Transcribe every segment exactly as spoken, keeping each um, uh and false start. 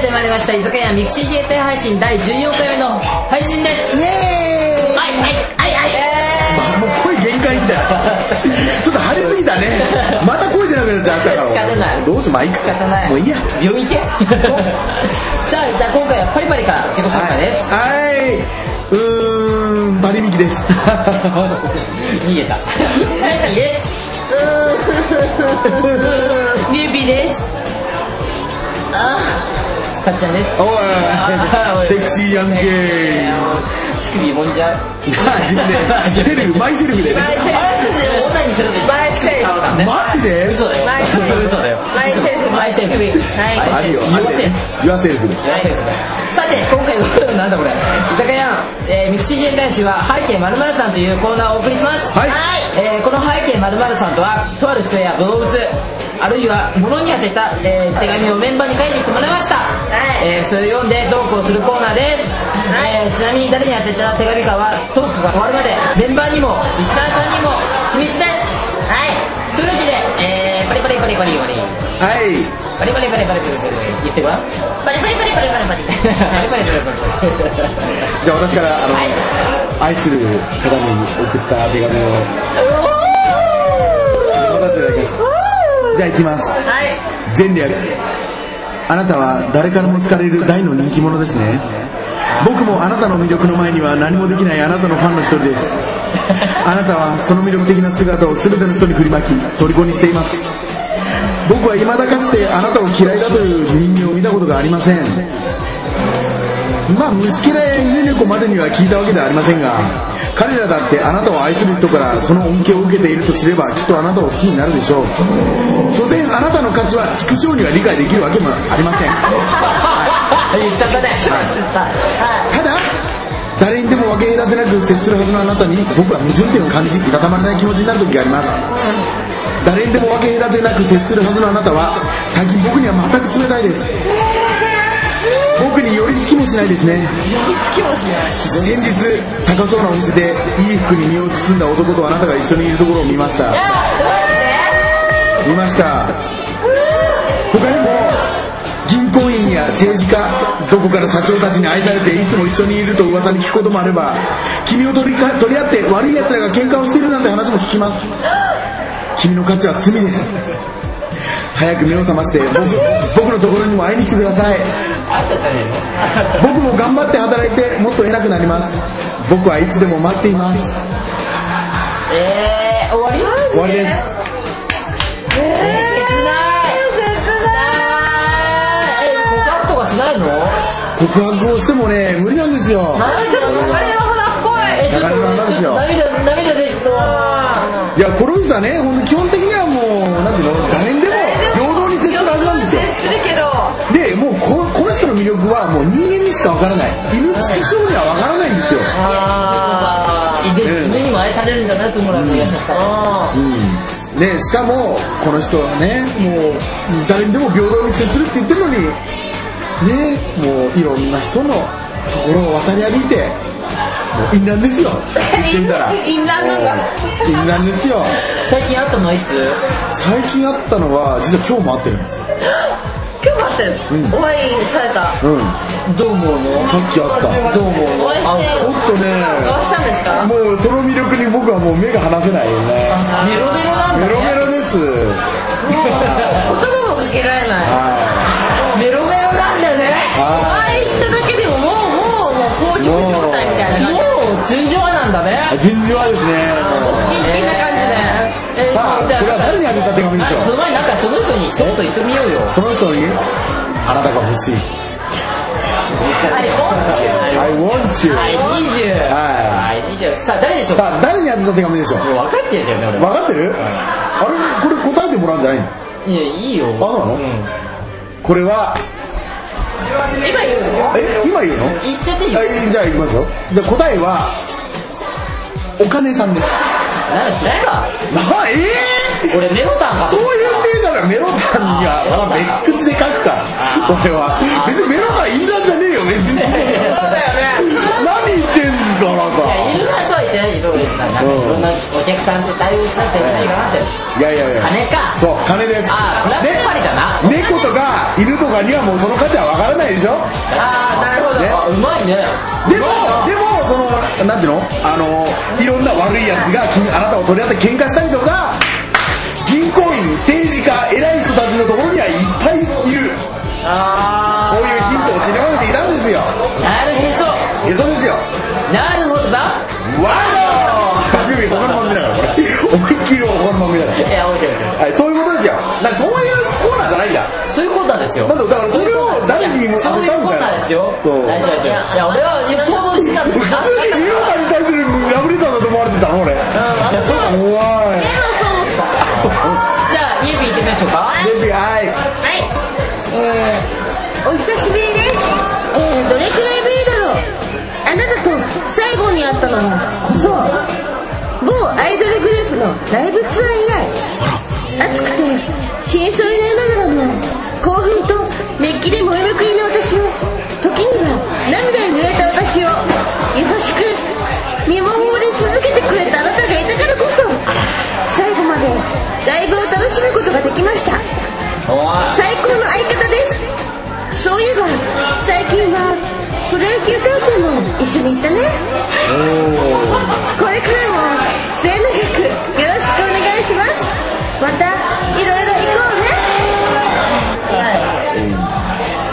始まりました居酒屋ミクシー限定配信だいじゅうよんかいめの配信です。 イエーイ。 はいはいはいはい、 もう声限界みたいなちょっと張りすぎたね。また声出なくなっちゃったから仕方ないどうしよう、まあいいか、 仕方ない、 もういいや、 病院行けさあじゃあ今回はパリパリから自己紹介です。 はい、はい、うーんバリミキです逃げたはいですミュービーです。 あーかっちゃんです。 おいセクシーヤンケー乳首もんじゃう自分でセルフ、マイセルフでね、 マイセルフオンラインにするとマイセルフマジで嘘だよマイセルフ嘘だよマイセルフマイセルフはいあるよ、あるよ、ユアセルフで、 さて今回のなんだこれ居酒屋、えー、ミクシー現代史は背景〇〇さんというコーナーをお送りします。 はい、 えー、この背景〇〇さんとはとある人や動物あるいは物に当てた、えー、手紙をメンバーに書いてきてもらいました。 はい、 えー、それを読んでトークをするコーナーです。はい、えー、ちなみに誰に当てた手紙かはトークが終わるまでメンバーにもリスナーさんにも秘密です。はい、というわけで、えー、パリパリパリパリパリはいパリパリパリパリパリパリ言ってごらん。 パリパリパリパリパリパリパリパリパリパリパリじゃあ私からあの、 はい、 愛する方に送った手紙を渡していただきます。じゃあ行きます。 はい、 前略、あなたは誰からも好かれる大の人気者ですね。僕もあなたの魅力の前には何もできないあなたのファンの一人です。あなたはその魅力的な姿を全ての人に振りまき虜にしています。僕は未だかつてあなたを嫌いだという人間を見たことがありません。まあ虫けらや犬猫までには聞いたわけではありませんが、彼らだってあなたを愛する人からその恩恵を受けていると知ればきっとあなたを好きになるでしょう。所詮あなたの価値は畜生には理解できるわけもありません。 言っちゃったね。 ただ誰にでも分け隔てなく接するはずのあなたに僕は矛盾点を感じいたたまれない気持ちになる時があります。誰にでも分け隔てなく接するはずのあなたは最近僕には全く冷たいです。僕に寄り付きもしないですね。先日高そうなお店でいい服に身を包んだ男とあなたが一緒にいるところを見ました見ました他にも銀行員や政治家、どこから社長たちに愛されていつも一緒にいると噂に聞くこともあれば、君を取りか取り合って悪い奴らが喧嘩をしているなんて話も聞きます。君の価値は罪です。早く目を覚まして僕、僕のところにも会いに来てください。僕も頑張って働いてもっと偉くなります。僕はいつでも待っています。 えー、終わり終わりです。 しないの？ 告白をしてもね無理なんですよ。 あちょっと流れの花っぽい。えちょっとちょっと涙涙出てきそう。 いやこの人はね本当基本的にはもうなんていうの誰にでも平等に接するはずなんですよ。 接するけどでもう こ, この人の魅力はもう人間にしかわからない。犬畜生にはわからないんですよ。 ああ、犬にも愛されるんだなと思うの優しかった。 うんね、しかもこの人はねもう誰にでも平等に接するって言ってるのにね、もういろんな人のところを渡り歩いてもう淫乱ですよ言ってみたら淫乱なんだ。 淫乱ですよ。 最近会ったのはいつ？ 最近会ったのは実は今日も会ってるんですよ。 今日会ってる、うん、お会いされた。 うんどう思うの？ さっき会った。 どう思うの？ お会いしてちょっとねどうしたんですか？ もうその魅力に僕はもう目が離せないよね。 メロメロなんだね。 メロメロです。 言葉もかけられない。 メロメロなんだね。 お会いしただけでももうもうもう好調状態みたいな。 もう順調なんだね。 順調はですね。 キンキンな感じで。 さあこれは誰にあげた手紙でしょう。 その前になんかその人に一言言ってみようよ。 その人にあなたが欲しい。I want you。 はい、にじゅう。はい、にじゅう。さあ誰でしょうか。 さあ誰にあげた手紙でしょう。 分かってるんだよね俺。 分かってる？あれこれ答えてもらうんじゃないの？ いやいいよ。 あそうなの？これは今言うの？ え今言うの？ 言っちゃっていいよ。 じゃあいきますよ。じゃあ答えはお金さんです。 何それか。 なえー、 俺メロさんか。 そういうテーマがメロタンには別口で書くから俺は別にメロタン淫乱じゃねえよ別に。 そうだよね。 何言ってんですかあなた。 いや淫乱とは言ってないけどなんかいろんなお客さんと対応しなきゃいけないかなって。 いやいやいや。 金か。 そう、金です。 ああ、これはやっぱりだな。 猫とか犬とかにはもうその価値はわからないでしょ。 ああ、なるほど。 ね、 あ、うまいね。 でも、でも、その、なんていうのあの、いろんな悪いやつが君あなたを取り合って喧嘩したりとか、銀行員、政治家、偉い人たちのところにはいっぱいいる。 ああ。 こういうヒントを散りばめていたんですよ。 なるへそ。 へそですよ。 なるほどだ。 わーお他の番組だからこれ。思いっきり他の番組だから。 いや、置いてる置いてる。 はい、そういうことですよ。なんかそういうコーナーじゃないんだ。 そういうコーナーですよ。 なんだだからそれを誰にもそういうコーナーですよ。 そう。 大丈夫大丈夫。いや、俺は想像してたんだけど。 普通にミオさんに対するラブレターだと思われてたの俺。うん。いや、そうだ。怖い。 じゃあ、イエビー行ってみましょうか。 イエビー、はい。 はい。えー、お久しぶりです。えー、どれくらいぶりだろう。あなたと最後に会ったのはこそ某アイドルグループのライブツアー以来、熱くて死にそうになりながらも興奮と熱気で燃える国の私を、時には涙に濡れた私を優しく見守り続けてくれたあなたがいたからこそ、最後までライブを楽しむことができました。最高の相方です。そういえば最近はプロ野球観戦も一緒に行ったね。これからも末永くよろしくお願いします。またいろいろ行こうね。はい。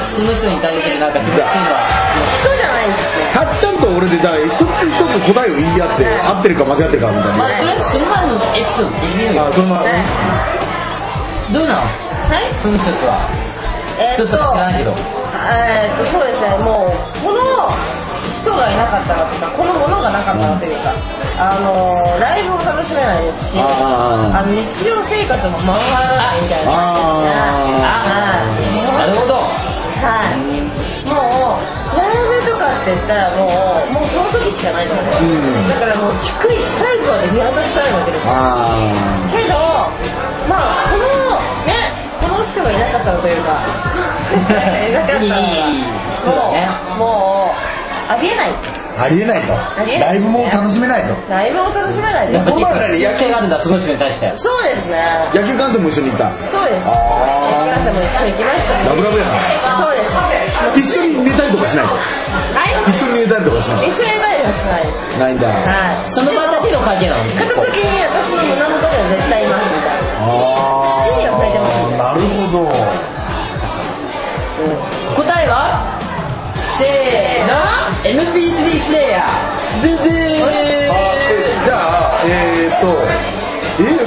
その人に対するなんか気持ちっていうのは人じゃないですね。 かっちゃんと俺でじゃあ一つ一つ答えを言い合って合ってるか間違ってるかみたいな。 まあ、とりあえずその前のエピソード聞いてみようよ。 あ、その前どうなの？ はい。 その人とは。 えー、っと、 ちょっと知らないけど。 えー、っと、そうですね、もう、この人がいなかったらというか、このものがなかったらというか、あのー、ライブを楽しめないですし、あの日常生活もままならないみたいな感じですね。 なるほど。 はい。もう、ライブとかって言ったらもう、もうその時しかないので、うん、だからもう、逐一最後まで見渡したいわけですよ。けど、まあ、この、ね、この人がいなかったのというかいなかったのはもう、もうありえないありえないと。ライブも楽しめないと。 ライブも楽しめないです。 その前に野球があるんだ、すごい人に対して。 そうですね。 野球観戦も一緒に行った。 そうです。野球観戦も一緒に行きました。 ラブラブやな。 そうです。 一緒に寝たりとかしないと。 はい。 一緒に寝たりとかしない。 一緒に寝たりはしない。 ないんだ。 はい。 その場だけの関係なの。 片時に私の胸元では絶対いますみたいな。 ああ。 シーンをくれてます。 なるほど。 答えはせーの エムピースリー プレイヤーブブー。 じゃあえーっとえ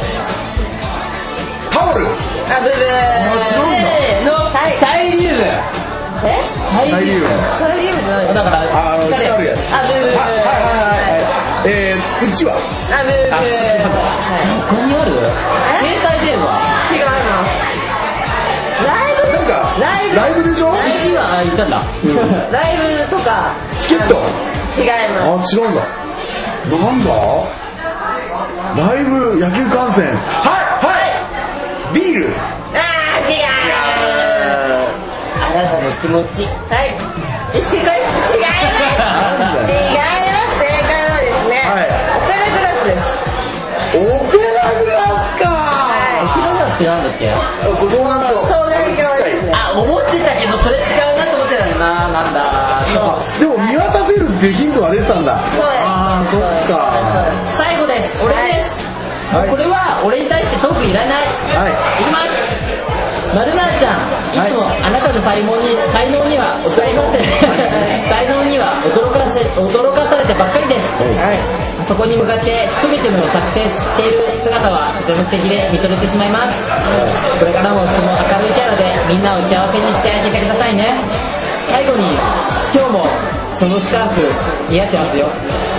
タオル。 あ、ブブー。 せーの、はい、サイリウム。 え？ サイリウム。 サイリウムじゃない。 だからあの光るやつ。 あ、ブブー。 はいはいはいはい。えー、うちはあ、ブブー。 他にある？携帯電話。 違います。ライブなんかライブライブでしょ？ うちは言ったんだ。 ライブとかチケット。 違います。 あ、違うんだ。なんだ？ライブ野球観戦。はいはい。ビール。 あー、違う。 あなたの気持ち。 はい。え、正解？違います。違います。正解はですね、はい、オペラグラスです。 オペラグラスか。 オペラグラスってなんだっけ？ 双眼鏡。 双眼鏡ですね。 あ、思ってたけどそれ違うなと思ってたよな。なんだ。 でも見渡せるっていうヒントが出てたんだ。 そうです。 あー、そっか。 最後です。俺です。はい、これは俺に対してトークいらない。はい。いきます。まるまるちゃん、いつもあなたの才能に才能には驚かせ才能には驚かせ驚かされてばっかりです。はい。そこに向かってちょめちょめを作成している姿はとても素敵で見とれてしまいます。これからもその明るいキャラでみんなを幸せにしてあげてくださいね。最後に今日もそのスカーフ似合ってますよ。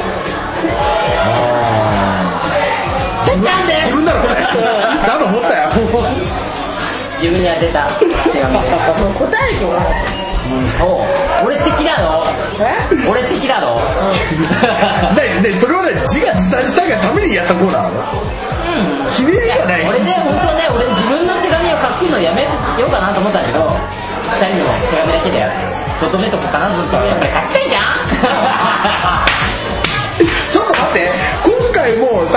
自分なんで自分だろこれ。多分思ったよ。 自分に当てた手紙で。 もう答える気もない。 うん、お俺敵だろ。俺敵だろ。 ねねそれはね自画自賛したいがためにやったコーナーなの。うん。ひねりがない。 俺ね本当ね俺自分の手紙を書くのやめようかなと思ったんだけど、二人の手紙だけでとどめとこうかなと思ったらやっぱり書きたいじゃん。 ちょっと待って。今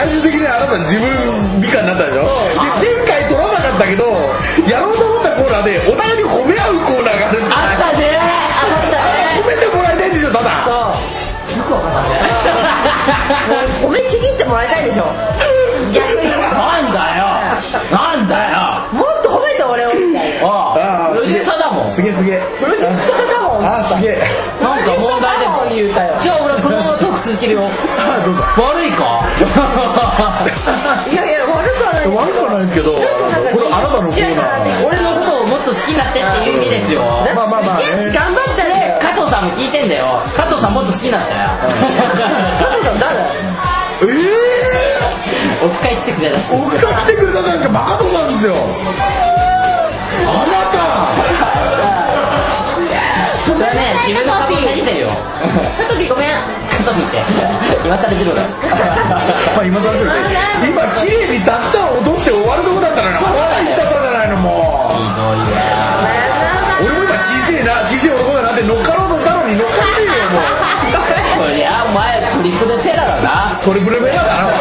最終的にあなた自分美化になったでしょ。で前回取らなかったけどやろうと思ったコーナーでお互いに褒め合うコーナーがあるんです。 あったねあったね。 褒めてもらいたいんでしょただ。 よくわかったね。 もう褒めちぎってもらいたいでしょ逆に。 なんだよなんだよ。 もっと褒めて俺をみたいな。 ああプロデューサーだもん。 すげえすげえ。 プロデューサーだもん。 あすげえ。 なんか問題でも言うたよ。 じゃあ俺このままトーク続けるよ。 あどうぞ。 悪いかいやいや悪くはない。 悪くはないですけどこれあなたのコーナー。 俺のことをもっと好きになってっていう意味ですよ。 まあまあまあね。 頑張ったね。 加藤さんも聞いてんだよ。加藤さんもっと好きになったよ。 加藤さん誰だよ。 えー、 オフ会来てくれたし。 オフ会来てくれたなんかバカとなんですよ。あなたそれはね自分の顔を下げてるよ。 カトピーごめん。 カトピーって今更ジローだ。 まあ今更ですよね。今綺麗にダッチャン落として終わるとこだったのにあなた行っちゃったじゃないのもう。 ひどいわ。 俺も今小せえな小せえ男だなって乗っかろうとしたのに乗っかってるよもう。 そりゃお前トリプルペラだな。 トリプルベラだな